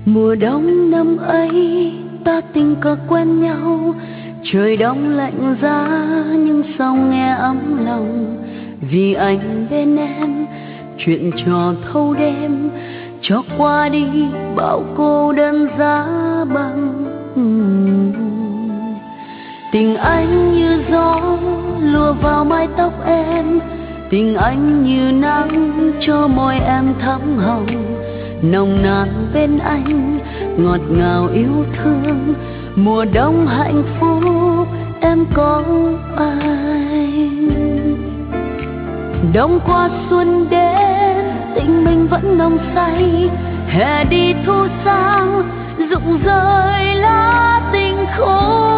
Mùa đông năm ấy ta tình cờ quen nhau, trời đông lạnh giá nhưng sao nghe ấm lòng. Vì anh bên em chuyện trò thâu đêm, cho qua đi bao cô đơn giá băng. Tình anh như gió lùa vào mái tóc em, tình anh như nắng cho môi em thắm hồng. Nồng nàn bên anh ngọt ngào yêu thương, mùa đông hạnh phúc em có anh. Đông qua xuân đến tình mình vẫn nồng say, hè đi thu sang rụng rơi lá tình khô.